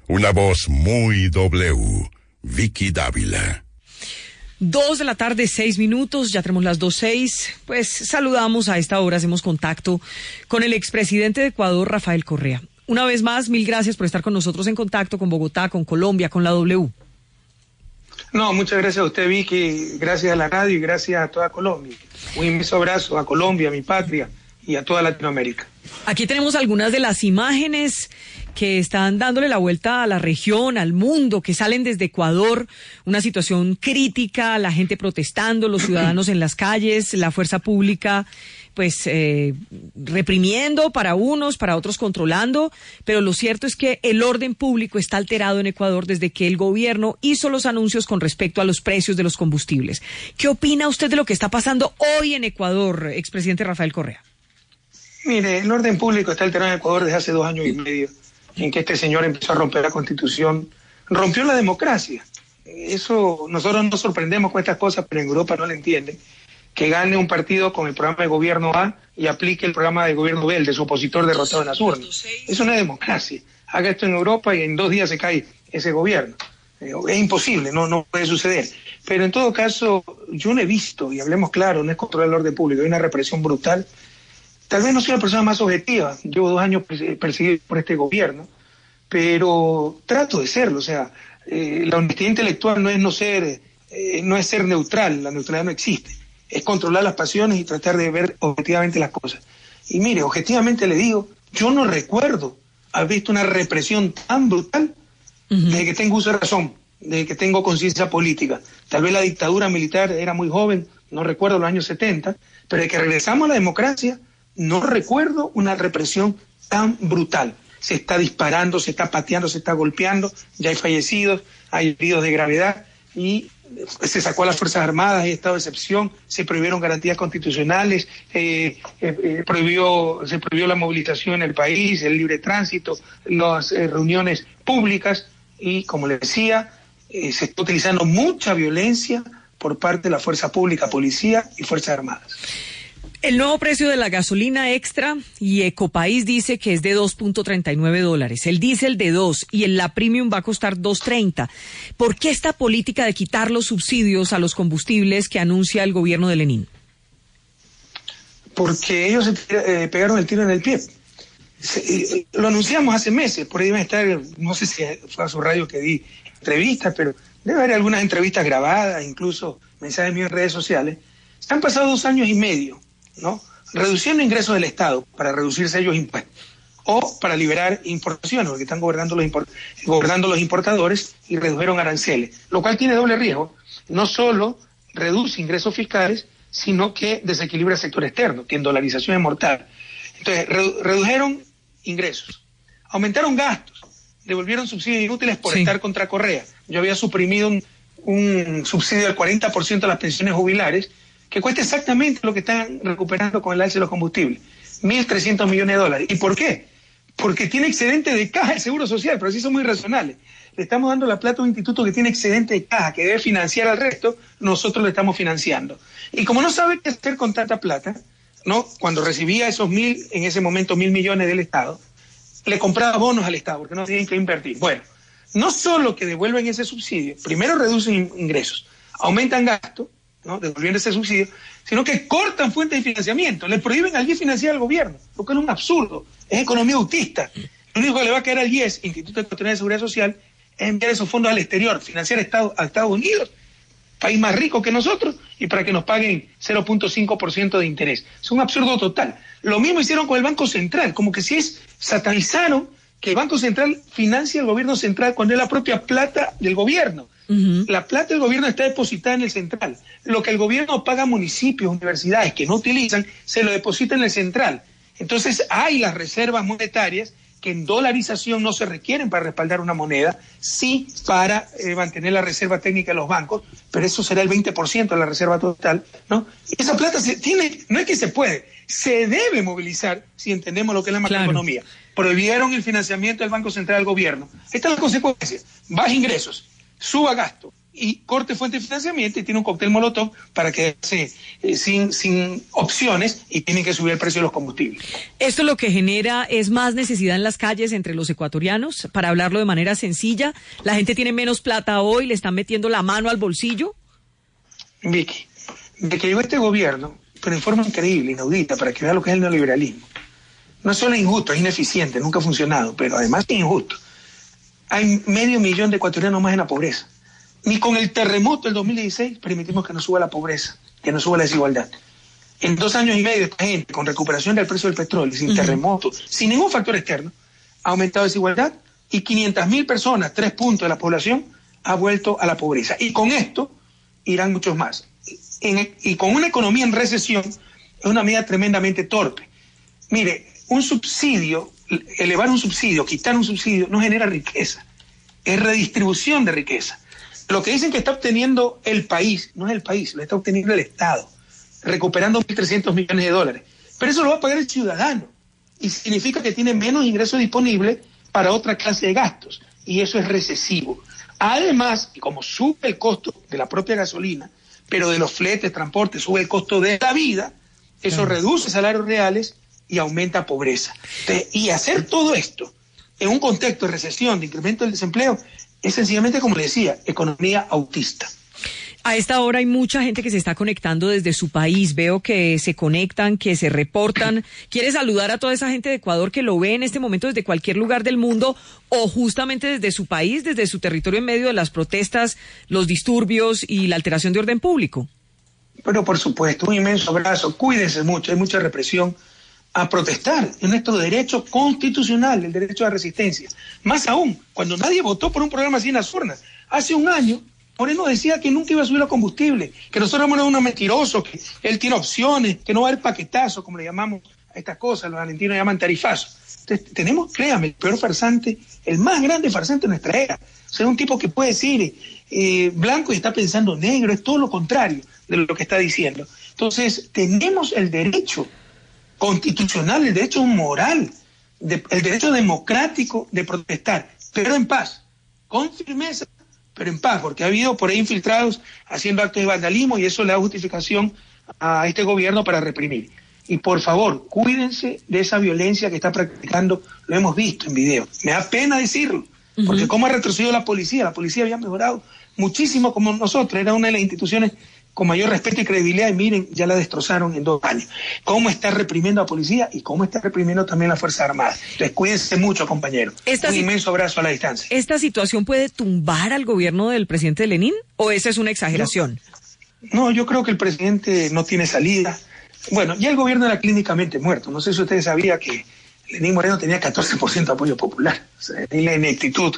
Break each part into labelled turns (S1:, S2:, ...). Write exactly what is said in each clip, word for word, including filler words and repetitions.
S1: Una voz muy W. Vicky Dávila.
S2: Dos de la tarde, seis minutos, ya tenemos las dos seis. Pues saludamos a esta hora, hacemos contacto con el expresidente de Ecuador, Rafael Correa. Una vez más, mil gracias por estar con nosotros en contacto con Bogotá, con Colombia, con la W.
S3: No, muchas gracias a usted, Vicky, gracias a la radio y gracias a toda Colombia. Un inmenso abrazo a Colombia, a mi patria y a toda Latinoamérica.
S2: Aquí tenemos algunas de las imágenes que están dándole la vuelta a la región, al mundo, que salen desde Ecuador, una situación crítica, la gente protestando, los ciudadanos en las calles, la fuerza pública pues eh, reprimiendo para unos, para otros controlando, pero lo cierto es que el orden público está alterado en Ecuador desde que el gobierno hizo los anuncios con respecto a los precios de los combustibles. ¿Qué opina usted de lo que está pasando hoy en Ecuador, expresidente Rafael Correa?
S3: Mire, el orden público está alterado en Ecuador desde hace dos años y medio, en que este señor empezó a romper la Constitución, rompió la democracia. Eso, nosotros nos sorprendemos con estas cosas, pero en Europa no lo entienden. Que gane un partido con el programa de gobierno A y aplique el programa de gobierno B, el de su opositor derrotado en las urnas. Eso no es democracia. Haga esto en Europa y en dos días se cae ese gobierno. Es imposible, no, no puede suceder. Pero en todo caso, yo no he visto, y hablemos claro, no es controlar el orden público, hay una represión brutal. Tal vez no soy la persona más objetiva, llevo dos años perseguido por este gobierno, pero trato de serlo. O sea, eh, la honestidad intelectual no es no ser, eh, no es ser neutral, la neutralidad no existe. Es controlar las pasiones y tratar de ver objetivamente las cosas. Y mire, objetivamente le digo, yo no recuerdo haber visto una represión tan brutal uh-huh. desde que tengo uso de razón, desde que tengo conciencia política. Tal vez la dictadura militar era muy joven, no recuerdo los años setenta, pero desde que regresamos a la democracia, no recuerdo una represión tan brutal. Se está disparando, se está pateando, se está golpeando, ya hay fallecidos, hay heridos de gravedad y se sacó a las Fuerzas Armadas, hay estado de excepción, se prohibieron garantías constitucionales, eh, eh, prohibió, se prohibió la movilización en el país, el libre tránsito, las eh, reuniones públicas y, como le decía, eh, se está utilizando mucha violencia por parte de la fuerza pública, policía y Fuerzas Armadas.
S2: El nuevo precio de la gasolina extra y Ecopaís dice que es de dos punto treinta y nueve dólares, el diésel de dos y el la premium va a costar dos treinta. ¿Por qué esta política de quitar los subsidios a los combustibles que anuncia el gobierno de Lenin?
S3: Porque ellos se eh, pegaron el tiro en el pie. Se, eh, lo anunciamos hace meses, por ahí deben estar, no sé si fue a su radio que di entrevistas, pero debe haber algunas entrevistas grabadas, incluso mensajes míos en redes sociales. Se han pasado dos años y medio, ¿no? reduciendo ingresos del Estado para reducirse ellos impuestos o para liberar importaciones, porque están gobernando los, import gobernando los importadores y redujeron aranceles, lo cual tiene doble riesgo. No solo reduce ingresos fiscales, sino que desequilibra el sector externo, que en dolarización es mortal. Entonces, redu redujeron ingresos, aumentaron gastos, devolvieron subsidios inútiles por sí. estar contra Correa. Yo había suprimido un, un subsidio del cuarenta por ciento a las pensiones jubilares, que cuesta exactamente lo que están recuperando con el alza de los combustibles, mil trescientos millones de dólares. ¿Y por qué? Porque tiene excedente de caja el Seguro Social, pero sí son muy razonables. Le estamos dando la plata a un instituto que tiene excedente de caja, que debe financiar al resto, nosotros le estamos financiando. Y como no sabe qué hacer con tanta plata, ¿no? Cuando recibía esos mil, en ese momento mil millones del Estado, le compraba bonos al Estado, porque no tienen que invertir. Bueno, no solo que devuelven ese subsidio, primero reducen ingresos, aumentan gastos, ¿no? devolviendo ese subsidio, sino que cortan fuentes de financiamiento, le prohíben al I E S financiar al gobierno, lo que es un absurdo, es economía autista. Lo único que le va a caer al I E S, Instituto Ecuatoriano de Seguridad Social, es enviar esos fondos al exterior, financiar a Estados, a Estados Unidos, país más rico que nosotros, y para que nos paguen cero punto cinco por ciento de interés. Es un absurdo total. Lo mismo hicieron con el Banco Central, como que si es, satanizaron que el Banco Central financia el gobierno central cuando es la propia plata del gobierno. Uh-huh. La plata del gobierno está depositada en el central. Lo que el gobierno paga a municipios, universidades que no utilizan, se lo deposita en el central. Entonces hay las reservas monetarias que en dolarización no se requieren para respaldar una moneda, sí para eh, mantener la reserva técnica de los bancos, pero eso será el veinte por ciento de la reserva total, ¿no? Y esa plata se tiene, no es que se puede, se debe movilizar si entendemos lo que es la macroeconomía. Claro. Prohibieron el financiamiento del Banco Central al gobierno. Ahí están las consecuencias, baja ingresos, suba gasto y corte fuente de financiamiento y tiene un cóctel molotov para quedarse eh, sin, sin opciones y tienen que subir el precio de los combustibles.
S2: ¿Esto lo que genera es más necesidad en las calles entre los ecuatorianos? Para hablarlo de manera sencilla, ¿la gente tiene menos plata hoy, le están metiendo la mano al bolsillo?
S3: Vicky, de que llegó este gobierno, pero en forma increíble, inaudita, para que vea lo que es el neoliberalismo, no solo es injusto, es ineficiente, nunca ha funcionado, pero además es injusto. Hay medio millón de ecuatorianos más en la pobreza. Ni con el terremoto del dos mil dieciséis permitimos que no suba la pobreza, que no suba la desigualdad. En dos años y medio esta gente, con recuperación del precio del petróleo, sin uh-huh. terremoto, sin ningún factor externo, ha aumentado la desigualdad y quinientas mil personas, tres puntos de la población, ha vuelto a la pobreza. Y con esto irán muchos más. En, y con una economía en recesión es una medida tremendamente torpe. Mire, un subsidio, elevar un subsidio, quitar un subsidio, no genera riqueza, es redistribución de riqueza. Lo que dicen que está obteniendo el país, no es el país, lo está obteniendo el Estado, recuperando mil trescientos millones de dólares. Pero eso lo va a pagar el ciudadano y significa que tiene menos ingresos disponibles para otra clase de gastos y eso es recesivo. Además, y como sube el costo de la propia gasolina, pero de los fletes, transportes, sube el costo de la vida, eso uh-huh. reduce salarios reales y aumenta pobreza. Entonces, y hacer todo esto en un contexto de recesión, de incremento del desempleo, es sencillamente, como le decía, economía autista.
S2: A esta hora hay mucha gente que se está conectando desde su país. Veo que se conectan, que se reportan. ¿Quiere saludar a toda esa gente de Ecuador que lo ve en este momento desde cualquier lugar del mundo o justamente desde su país, desde su territorio en medio de las protestas, los disturbios y la alteración de orden público?
S3: Pero por supuesto, un inmenso abrazo. Cuídense mucho, hay mucha represión. A protestar en nuestro derecho constitucional, el derecho a la resistencia. Más aún, cuando nadie votó por un programa así en las urnas. Hace un año, Moreno decía que nunca iba a subir los combustibles, que nosotros éramos unos mentirosos, que él tiene opciones, que no va a haber paquetazo, como le llamamos a estas cosas, los argentinos llaman tarifazo. Entonces, tenemos, créame, el peor farsante, el más grande farsante de nuestra era. O sea, un tipo que puede decir eh, blanco y está pensando negro, es todo lo contrario de lo que está diciendo. Entonces, tenemos el derecho constitucional, el derecho moral, de, el derecho democrático de protestar, pero en paz, con firmeza, pero en paz, porque ha habido por ahí infiltrados haciendo actos de vandalismo y eso le da justificación a este gobierno para reprimir. Y por favor, cuídense de esa violencia que está practicando, lo hemos visto en video. Me da pena decirlo, porque uh-huh. cómo ha retrocedido la policía, la policía había mejorado muchísimo como nosotros, era una de las instituciones con mayor respeto y credibilidad, y miren, ya la destrozaron en dos años. ¿Cómo está reprimiendo a la policía y cómo está reprimiendo también la Fuerza Armada? Entonces, cuídense mucho, compañeros. Un inmenso abrazo a la distancia.
S2: ¿Esta situación puede tumbar al gobierno del presidente Lenín o esa es una exageración?
S3: No, no, yo creo que el presidente no tiene salida. Bueno, ya el gobierno era clínicamente muerto. No sé si ustedes sabían que Lenín Moreno tenía catorce por ciento de apoyo popular. O sea, la ineptitud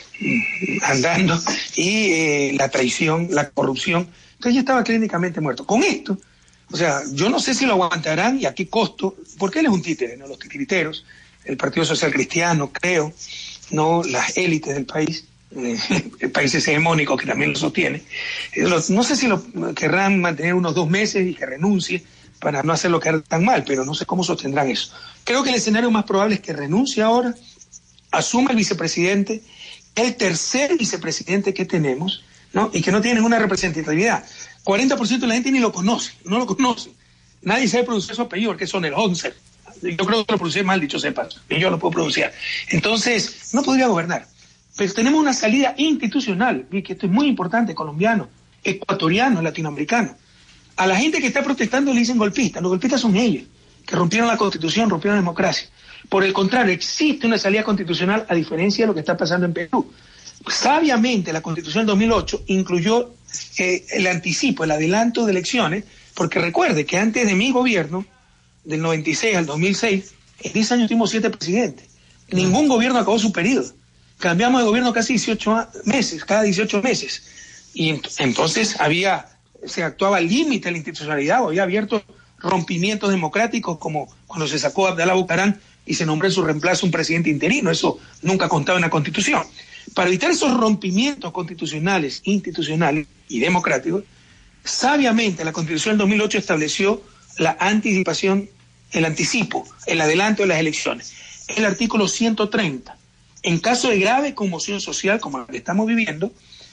S3: andando y eh, la traición, la corrupción. Entonces ya estaba clínicamente muerto. Con esto, o sea, yo no sé si lo aguantarán y a qué costo, porque él es un títere, ¿no? Los titiriteros, el Partido Social Cristiano, creo, no las élites del país, eh, el país es hegemónico que también lo sostiene. Eh, los, no sé si lo querrán mantener unos dos meses y que renuncie para no hacerlo quedar tan mal, pero no sé cómo sostendrán eso. Creo que el escenario más probable es que renuncie ahora, asuma el vicepresidente, el tercer vicepresidente que tenemos, ¿no? Y que no tiene ninguna representatividad. cuarenta por ciento de la gente ni lo conoce, no lo conoce. Nadie sabe pronunciar su apellido, porque son el once. Yo creo que lo pronuncié mal, dicho sepa, y yo lo puedo pronunciar. Entonces, no podría gobernar. Pero tenemos una salida institucional, y que esto es muy importante, colombiano, ecuatoriano, latinoamericano. A la gente que está protestando le dicen golpistas. Los golpistas son ellos, que rompieron la Constitución, rompieron la democracia. Por el contrario, existe una salida constitucional a diferencia de lo que está pasando en Perú. Sabiamente la Constitución del dos mil ocho incluyó eh, el anticipo, el adelanto de elecciones, porque recuerde que antes de mi gobierno, del noventa y seis al dos mil seis, en diez años tuvimos siete presidentes. Ningún gobierno acabó su periodo. Cambiamos de gobierno casi dieciocho meses, cada dieciocho meses. Y ent- entonces había, se actuaba al límite de la institucionalidad, o había abierto rompimientos democráticos, como cuando se sacó a Abdalá Bucarán y se nombró en su reemplazo un presidente interino. Eso nunca contaba en la Constitución. Para evitar esos rompimientos constitucionales, institucionales y democráticos, sabiamente la Constitución del dos mil ocho estableció la anticipación, el anticipo, el adelanto de las elecciones. El artículo ciento treinta. En caso de grave conmoción social, como la que estamos viviendo,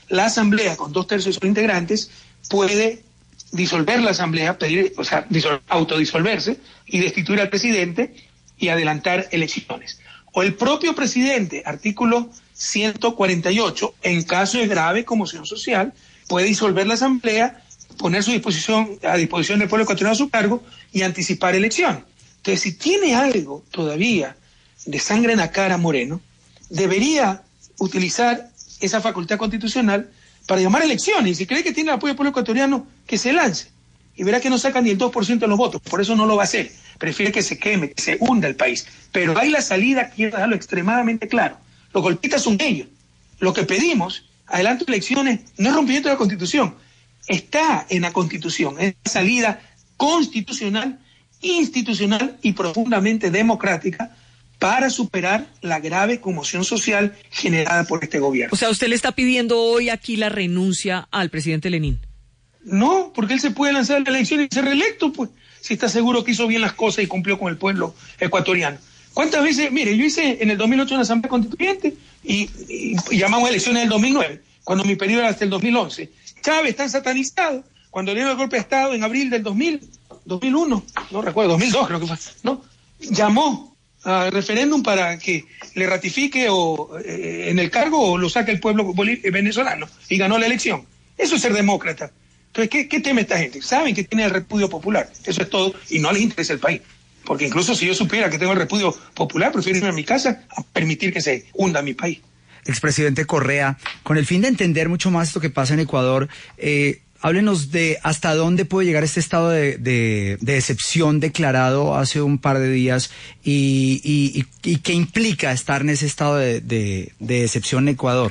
S3: la asamblea con dos tercios de sus integrantes puede disolver la asamblea, pedir, o sea, disol- autodisolverse y destituir al presidente y adelantar elecciones. O el propio presidente, artículo ciento cuarenta y ocho, en caso de grave conmoción social, puede disolver la asamblea, poner su disposición a disposición del pueblo ecuatoriano a su cargo y anticipar elecciones. Entonces, si tiene algo todavía de sangre en la cara Moreno, debería utilizar esa facultad constitucional para llamar a elecciones. Y si cree que tiene el apoyo del pueblo ecuatoriano, que se lance. Y verá que no saca ni el dos por ciento de los votos. Por eso no lo va a hacer. Prefiere que se queme, que se hunda el país. Pero hay la salida, quiero dejarlo extremadamente claro. Los golpistas son ellos. Lo que pedimos, adelanto elecciones, no es rompimiento de la Constitución. Está en la Constitución. Es la salida constitucional, institucional y profundamente democrática para superar la grave conmoción social generada por este gobierno.
S2: O sea, ¿usted le está pidiendo hoy aquí la renuncia al presidente Lenín?
S3: No, porque él se puede lanzar a la elección y ser reelecto, pues, si está seguro que hizo bien las cosas y cumplió con el pueblo ecuatoriano. ¿Cuántas veces? Mire, yo hice en el dos mil ocho una asamblea constituyente y, y, y llamamos elecciones en el dos mil nueve, cuando mi periodo era hasta el dos mil once. Chávez tan satanizado, cuando le dio el golpe de Estado en abril del dos mil, dos mil uno, no recuerdo, dos mil dos creo que fue, ¿no? Llamó al referéndum para que le ratifique o eh, en el cargo o lo saque el pueblo venezolano y ganó la elección. Eso es ser demócrata. Entonces, ¿qué, qué teme esta gente? Saben que tiene el repudio popular, eso es todo, y no les interesa el país. Porque incluso si yo supiera que tengo el repudio popular, prefiero irme a mi casa a permitir que se hunda mi país.
S4: Expresidente Correa, con el fin de entender mucho más esto que pasa en Ecuador, eh, háblenos de hasta dónde puede llegar este estado de, de, de excepción declarado hace un par de días y, y, y, y qué implica estar en ese estado de, de, de excepción en Ecuador.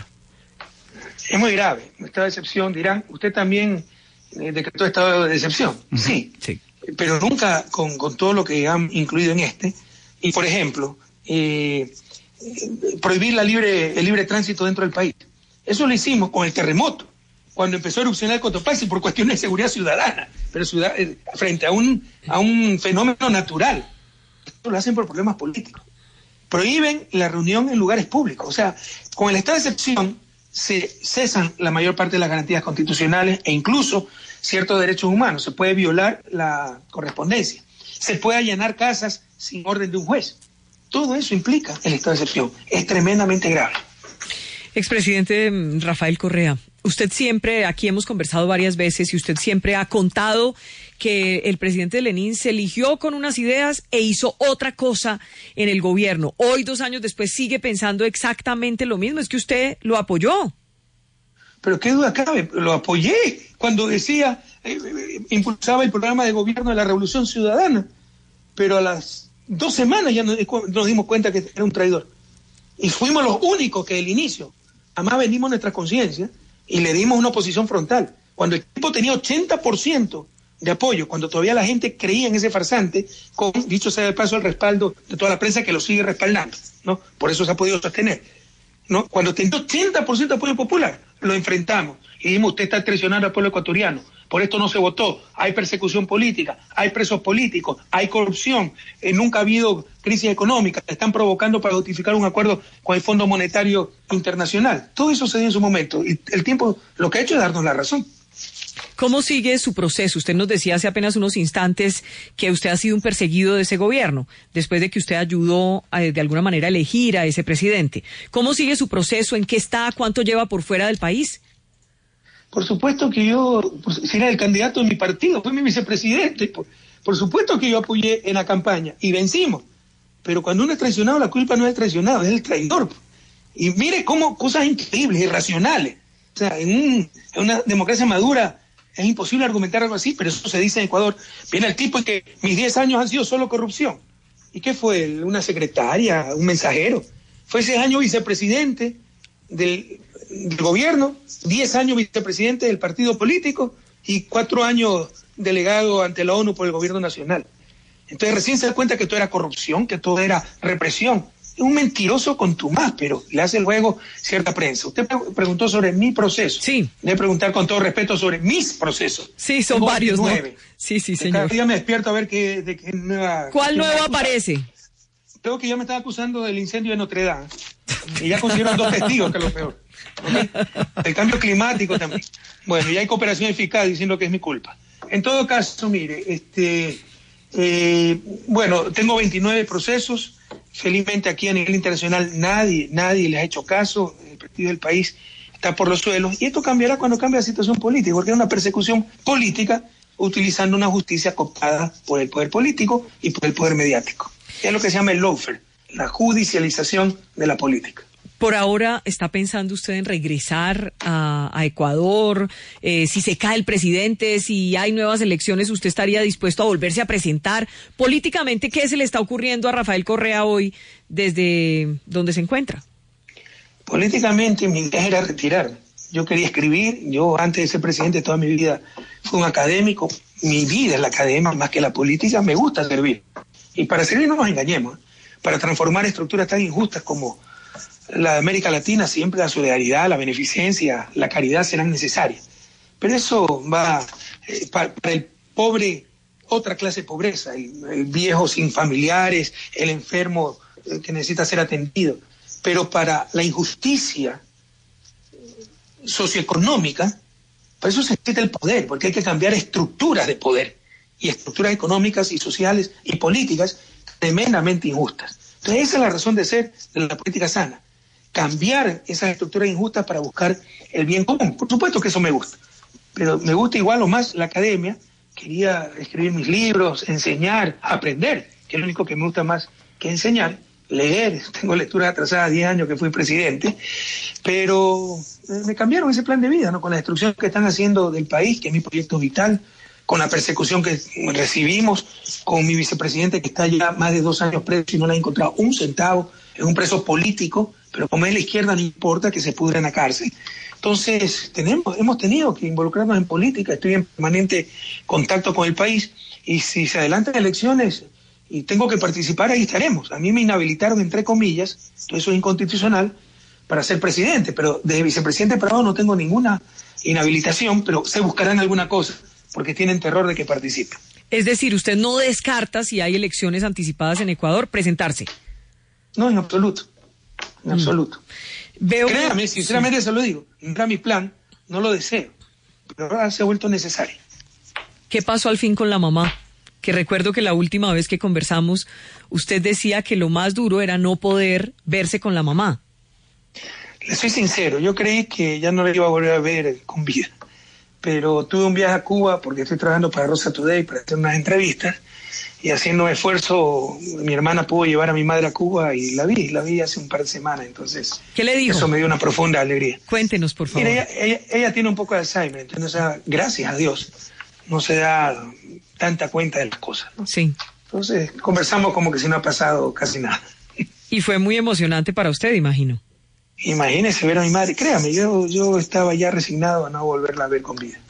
S3: Es muy grave, un estado de excepción, dirán, usted también eh, decretó estado de excepción. Uh-huh. Sí,
S4: sí,
S3: pero nunca con, con todo lo que han incluido en este. Y, por ejemplo, eh, prohibir la libre, el libre tránsito dentro del país. Eso lo hicimos con el terremoto, cuando empezó a erupcionar el Cotopaxi por cuestiones de seguridad ciudadana, pero ciudad, eh, frente a un, a un fenómeno natural. Esto lo hacen por problemas políticos. Prohíben la reunión en lugares públicos. O sea, con el estado de excepción se cesan la mayor parte de las garantías constitucionales e incluso ciertos derechos humanos. Se puede violar la correspondencia. Se puede allanar casas sin orden de un juez. Todo eso implica el estado de excepción. Es tremendamente grave.
S2: Expresidente Rafael Correa, usted siempre, aquí hemos conversado varias veces y usted siempre ha contado que el presidente Lenín se eligió con unas ideas e hizo otra cosa en el gobierno. Hoy, dos años después, sigue pensando exactamente lo mismo. Es que usted lo apoyó.
S3: Pero qué duda cabe, lo apoyé cuando decía, eh, eh, impulsaba el programa de gobierno de la Revolución Ciudadana, pero a las dos semanas ya nos, nos dimos cuenta que era un traidor. Y fuimos los únicos que del inicio, además vendimos nuestra conciencia y le dimos una oposición frontal. Cuando el tipo tenía ochenta por ciento de apoyo, cuando todavía la gente creía en ese farsante, con, dicho sea de paso, el respaldo de toda la prensa que lo sigue respaldando, ¿no? Por eso se ha podido sostener, ¿no? Cuando tenía ochenta por ciento de apoyo popular, lo enfrentamos y dijimos, usted está traicionando al pueblo ecuatoriano, por esto no se votó, hay persecución política, hay presos políticos, hay corrupción, eh, nunca ha habido crisis económica, están provocando para justificar un acuerdo con el Fondo Monetario Internacional. Todo eso se dio en su momento y el tiempo lo que ha hecho es darnos la razón.
S2: ¿Cómo sigue su proceso? Usted nos decía hace apenas unos instantes que usted ha sido un perseguido de ese gobierno, después de que usted ayudó a, de alguna manera a elegir a ese presidente. ¿Cómo sigue su proceso? ¿En qué está? ¿Cuánto lleva por fuera del país?
S3: Por supuesto que yo, si era el candidato de mi partido, fue mi vicepresidente, por, por supuesto que yo apoyé en la campaña y vencimos. Pero cuando uno es traicionado, la culpa no es el traicionado, es el traidor. Y mire cómo cosas increíbles, irracionales. O sea, en, un, en una democracia madura es imposible argumentar algo así, pero eso se dice en Ecuador. Viene el tipo y que mis diez años han sido solo corrupción. ¿Y qué fue? ¿Una secretaria? ¿Un mensajero? Fue ese año vicepresidente del, del gobierno, diez años vicepresidente del partido político y cuatro años delegado ante la ONU por el gobierno nacional. Entonces recién se da cuenta que todo era corrupción, que todo era represión. Es un mentiroso contumaz, pero le hace el juego cierta prensa. Usted pre- preguntó sobre mi proceso.
S2: Sí.
S3: Debe preguntar con todo respeto sobre mis procesos.
S2: Sí, son
S3: Tengo
S2: varios, ¿no?
S3: veintinueve.
S2: Sí, sí,
S3: Cada
S2: señor.
S3: día me despierto a ver qué, de qué nueva...
S2: ¿Cuál
S3: qué
S2: nuevo
S3: nueva
S2: aparece?
S3: Creo que ya me estaba acusando del incendio de Notre Dame. Y ya consiguieron dos testigos, que es lo peor. ¿Okay? El cambio climático también. Bueno, y hay cooperación eficaz diciendo que es mi culpa. En todo caso, mire, este, eh, bueno, tengo veintinueve procesos. Felizmente aquí a nivel internacional nadie, nadie les ha hecho caso. El prestigio del país está por los suelos. Y esto cambiará cuando cambie la situación política, porque es una persecución política utilizando una justicia cooptada por el poder político y por el poder mediático. Es lo que se llama el lawfare, la judicialización de la política.
S2: Por ahora, ¿está pensando usted en regresar a, a Ecuador? Eh, si se cae el presidente, si hay nuevas elecciones, ¿usted estaría dispuesto a volverse a presentar? Políticamente, ¿qué se le está ocurriendo a Rafael Correa hoy desde donde se encuentra?
S3: Políticamente, mi idea era retirarme. Yo quería escribir. Yo, antes de ser presidente, toda mi vida fui un académico. Mi vida es la academia más que la política. Me gusta servir. Y para servir no nos engañemos. Para transformar estructuras tan injustas como la de América Latina, siempre la solidaridad, la beneficencia, la caridad serán necesarias. Pero eso va eh, para, para el pobre, otra clase de pobreza, el, el viejo sin familiares, el enfermo eh, que necesita ser atendido. Pero para la injusticia socioeconómica, para eso se necesita el poder, porque hay que cambiar estructuras de poder y estructuras económicas y sociales y políticas tremendamente injustas. Entonces esa es la razón de ser de la política sana. Cambiar esas estructuras injustas para buscar el bien común. Por supuesto que eso me gusta, pero me gusta igual o más la academia. Quería escribir mis libros, enseñar, aprender, que es lo único que me gusta más que enseñar, leer. Tengo lecturas atrasadas, diez años que fui presidente, pero me cambiaron ese plan de vida, ¿no? Con la destrucción que están haciendo del país, que es mi proyecto vital, con la persecución que recibimos, con mi vicepresidente que está ya más de dos años preso y no le ha encontrado un centavo, es un preso político, pero como es la izquierda no importa que se pudra en la cárcel. Entonces tenemos, hemos tenido que involucrarnos en política, estoy en permanente contacto con el país y si se adelantan elecciones y tengo que participar, ahí estaremos. A mí me inhabilitaron entre comillas, todo eso es inconstitucional, para ser presidente, pero de vicepresidente para abajo no tengo ninguna inhabilitación, pero se buscarán alguna cosa, porque tienen terror de que participe.
S2: Es decir, usted no descarta, si hay elecciones anticipadas en Ecuador, presentarse.
S3: No, en absoluto. En mm. absoluto.
S2: Veo
S3: Créame,
S2: que...
S3: sinceramente
S2: sí.
S3: se lo digo. No era mi plan, no lo deseo. Pero ahora se ha vuelto necesario.
S2: ¿Qué pasó al fin con la mamá? Que recuerdo que la última vez que conversamos, usted decía que lo más duro era no poder verse con la mamá.
S3: Le soy sincero, yo creí que ya no la iba a volver a ver con vida. Pero tuve un viaje a Cuba porque estoy trabajando para Rosa Today para hacer unas entrevistas y haciendo un esfuerzo mi hermana pudo llevar a mi madre a Cuba y la vi, la vi hace un par de semanas, entonces
S2: ¿qué le dijo?
S3: Eso me dio una profunda alegría.
S2: Cuéntenos, por favor.
S3: Mira, ella, ella, ella tiene un poco de Alzheimer, entonces, o sea, gracias a Dios, no se da tanta cuenta de las cosas, ¿no?
S2: Sí.
S3: Entonces conversamos como que si no ha pasado casi nada.
S2: Y fue muy emocionante para usted, imagino.
S3: Imagínese ver a mi madre, créame, yo, yo estaba ya resignado a no volverla a ver con vida.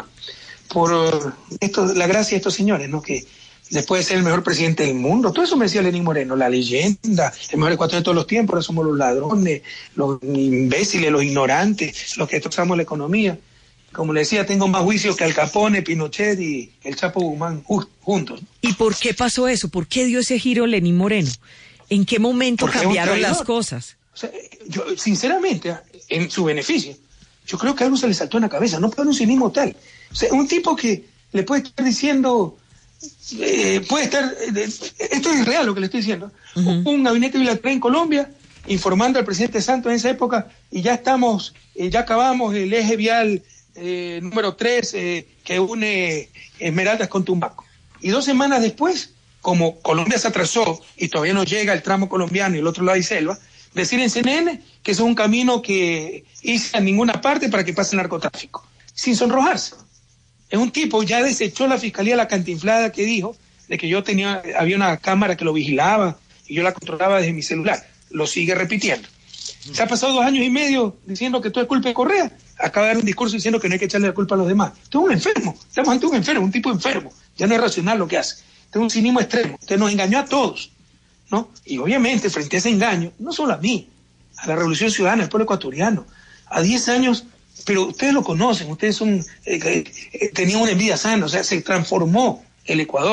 S3: Por esto, la gracia de estos señores, ¿no? Que después de ser el mejor presidente del mundo, todo eso me decía Lenín Moreno, la leyenda, el mejor ecuatoriano de todos los tiempos, ahora somos los ladrones, los imbéciles, los ignorantes, los que destrozamos la economía. Como le decía, tengo más juicios que Al Capone, Pinochet y el Chapo Guzmán juntos.
S2: ¿Y por qué pasó eso? ¿Por qué dio ese giro Lenín Moreno? ¿En qué momento
S3: Porque
S2: cambiaron las cosas?
S3: O sea, yo, sinceramente, en su beneficio, yo creo que algo se le saltó en la cabeza, no puede haber un cinismo tal. O sea, un tipo que le puede estar diciendo, eh, puede estar, eh, esto es real lo que le estoy diciendo, uh-huh. un gabinete bilateral en Colombia, informando al presidente Santos en esa época, y ya estamos, eh, ya acabamos el eje vial eh, número tres eh, que une Esmeraldas con Tumbaco. Y dos semanas después, como Colombia se atrasó y todavía no llega el tramo colombiano y el otro lado hay selva, decir en C N N que es un camino que hice a ninguna parte para que pase el narcotráfico, sin sonrojarse. Es un tipo, ya desechó la fiscalía la cantinflada que dijo de que yo tenía, había una cámara que lo vigilaba y yo la controlaba desde mi celular. Lo sigue repitiendo. Se ha pasado dos años y medio diciendo que todo es culpa de Correa. Acaba de dar un discurso diciendo que no hay que echarle la culpa a los demás. Esto es un enfermo. Estamos ante un enfermo, un tipo enfermo. Ya no es racional lo que hace. Esto es un cinismo extremo. Usted nos engañó a todos, ¿no? Y obviamente, frente a ese engaño, no solo a mí, a la Revolución Ciudadana, al pueblo ecuatoriano, a diez años, pero ustedes lo conocen, ustedes son, eh, eh, tenían una envidia sana, o sea, se transformó el Ecuador.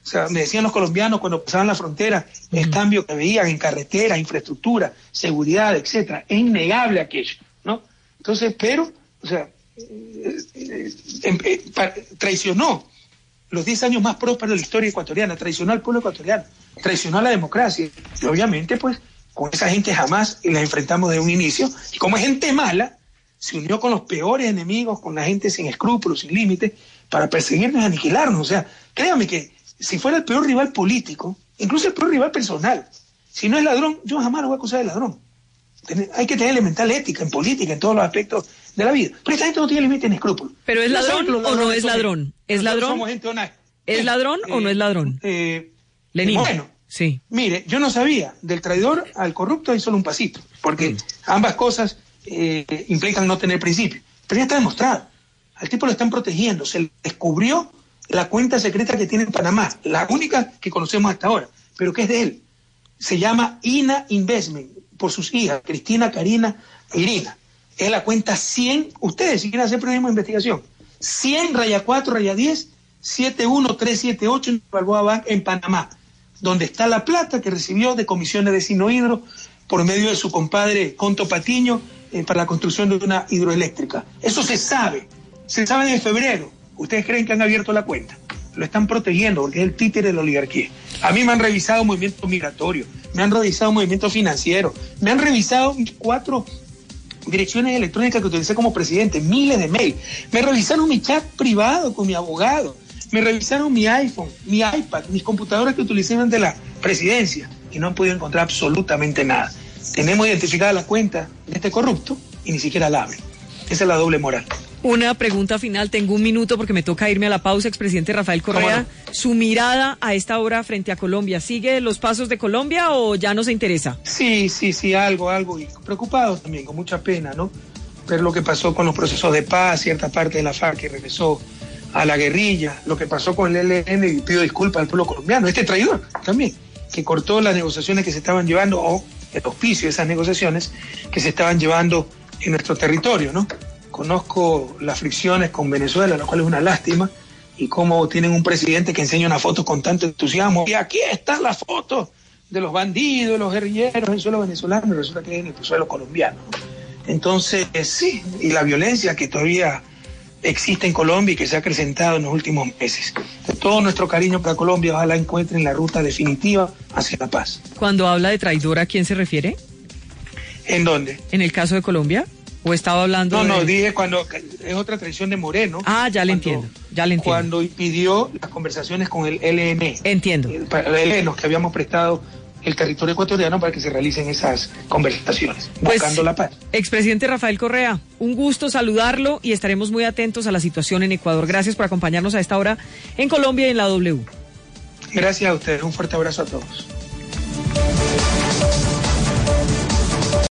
S3: O sea, me decían los colombianos cuando pasaban la frontera, uh-huh. el cambio que veían en carreteras, infraestructura, seguridad, etcétera. Es innegable aquello, ¿no? Entonces, pero, o sea, eh, eh, eh, eh, traicionó los diez años más prósperos de la historia ecuatoriana, traicionó al pueblo ecuatoriano, traicionó a la democracia. Y obviamente, pues, con esa gente jamás la enfrentamos desde un inicio. Y como es gente mala, se unió con los peores enemigos, con la gente sin escrúpulos, sin límites, para perseguirnos y aniquilarnos. O sea, créame que si fuera el peor rival político, incluso el peor rival personal, si no es ladrón, yo jamás lo voy a acusar de ladrón. Hay que tener elemental ética en política, en todos los aspectos de la vida. Pero esta gente no tiene límite ni escrúpulos.
S2: ¿Pero es ladrón o no es ladrón? ¿Es ladrón?
S3: Somos gente honesta.
S2: ¿Es ladrón
S3: eh,
S2: o no es ladrón?
S3: Eh,
S2: Lenín.
S3: Bueno,
S2: sí.
S3: Mire, yo no sabía, del traidor al corrupto hay solo un pasito, porque mm. ambas cosas eh, implican no tener principio. Pero ya está demostrado. Al tipo lo están protegiendo. Se le descubrió la cuenta secreta que tiene en Panamá, la única que conocemos hasta ahora, pero que es de él. Se llama INA Investment, por sus hijas, Cristina, Karina e Irina. Es la cuenta cien, ustedes si quieren hacer periodismo de investigación, cien raya cuatro raya diez siete uno tres siete ocho en Balboa Bank en Panamá, donde está la plata que recibió de comisiones de Sinohidro por medio de su compadre Conto Patiño eh, para la construcción de una hidroeléctrica. Eso se sabe, se sabe desde febrero. Ustedes creen que han abierto la cuenta, lo están protegiendo porque es el títere de la oligarquía. A mí me han revisado movimientos migratorios, me han revisado movimientos financieros, me han revisado mis cuatro direcciones electrónicas que utilicé como presidente, miles de mails, me revisaron mi chat privado con mi abogado, me revisaron mi iPhone, mi iPad, mis computadoras que utilicé durante la presidencia y no han podido encontrar absolutamente nada. Tenemos identificada la cuenta de este corrupto y ni siquiera la abren. Esa es la doble moral.
S2: Una pregunta final, tengo un minuto porque me toca irme a la pausa, expresidente Rafael Correa. No? Su mirada a esta hora frente a Colombia, ¿sigue los pasos de Colombia o ya no se interesa?
S3: Sí, sí, sí, algo, algo, y preocupado también, con mucha pena, ¿no? Ver lo que pasó con los procesos de paz, cierta parte de la FARC que regresó a la guerrilla, lo que pasó con el E L N, y pido disculpas al pueblo colombiano, este traidor también, que cortó las negociaciones que se estaban llevando, o el auspicio de esas negociaciones que se estaban llevando en nuestro territorio, ¿no? Conozco las fricciones con Venezuela, lo cual es una lástima, y cómo tienen un presidente que enseña una foto con tanto entusiasmo, y aquí está la foto de los bandidos, de los guerrilleros en el suelo venezolano, y resulta que es en el suelo colombiano, ¿no? Entonces, sí, y la violencia que todavía existe en Colombia y que se ha acrecentado en los últimos meses. De todo nuestro cariño para Colombia, ojalá encuentren la ruta definitiva hacia la paz.
S2: Cuando habla de traidor, ¿a quién se refiere?
S3: ¿En dónde?
S2: ¿En el caso de Colombia? ¿O estaba hablando
S3: No,
S2: de...?
S3: no, dije cuando es otra traición de Moreno.
S2: Ah, ya le entiendo, ya le entiendo.
S3: Cuando impidió las conversaciones con el E L N.
S2: Entiendo.
S3: El, el E L N, que habíamos prestado el territorio ecuatoriano para que se realicen esas conversaciones,
S2: pues,
S3: buscando la paz.
S2: Expresidente Rafael Correa, un gusto saludarlo y estaremos muy atentos a la situación en Ecuador. Gracias por acompañarnos a esta hora en Colombia y en la W.
S3: Gracias a ustedes, un fuerte abrazo a todos.